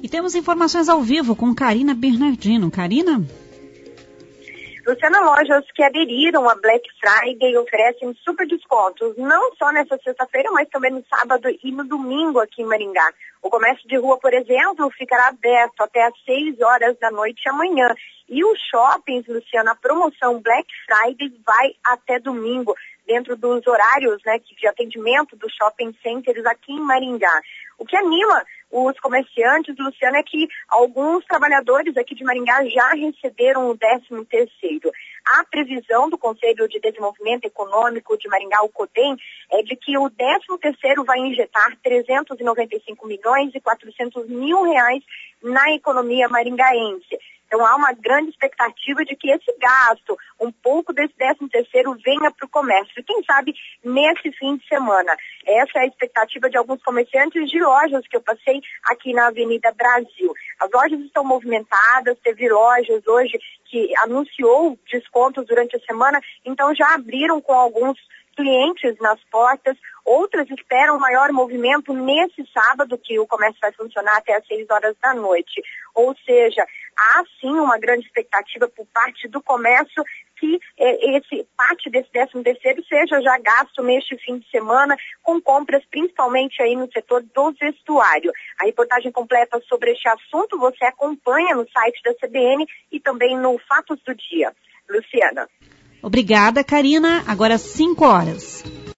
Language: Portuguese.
E temos informações ao vivo com Karina Bernardino. Karina? Luciana, lojas que aderiram a Black Friday oferecem super descontos, não só nessa sexta-feira, mas também no sábado e no domingo aqui em Maringá. O comércio de rua, por exemplo, ficará aberto até às 6 horas da noite amanhã. E os shoppings, Luciana, a promoção Black Friday vai até domingo, dentro dos horários, né, de atendimento dos shopping centers aqui em Maringá. O que anima os comerciantes, Luciana, é que alguns trabalhadores aqui de Maringá já receberam o 13º. A previsão do Conselho de Desenvolvimento Econômico de Maringá, o CODEM, é de que o 13º vai injetar 395 milhões e 400 mil reais na economia maringaense. Então há uma grande expectativa de que esse gasto, um pouco desse 13º, venha para o comércio. E quem sabe nesse fim de semana. Essa é a expectativa de alguns comerciantes de lojas que eu passei aqui na Avenida Brasil. As lojas estão movimentadas, teve lojas hoje que anunciou descontos durante a semana, então já abriram com alguns clientes nas portas. Outras esperam maior movimento nesse sábado, que o comércio vai funcionar até às 6 horas da noite. Ou seja, há sim uma grande expectativa por parte do comércio que parte desse 13º seja já gasto neste fim de semana com compras principalmente aí no setor do vestuário. A reportagem completa sobre este assunto você acompanha no site da CBN e também no Fatos do Dia. Luciana. Obrigada, Karina. Agora 5 horas.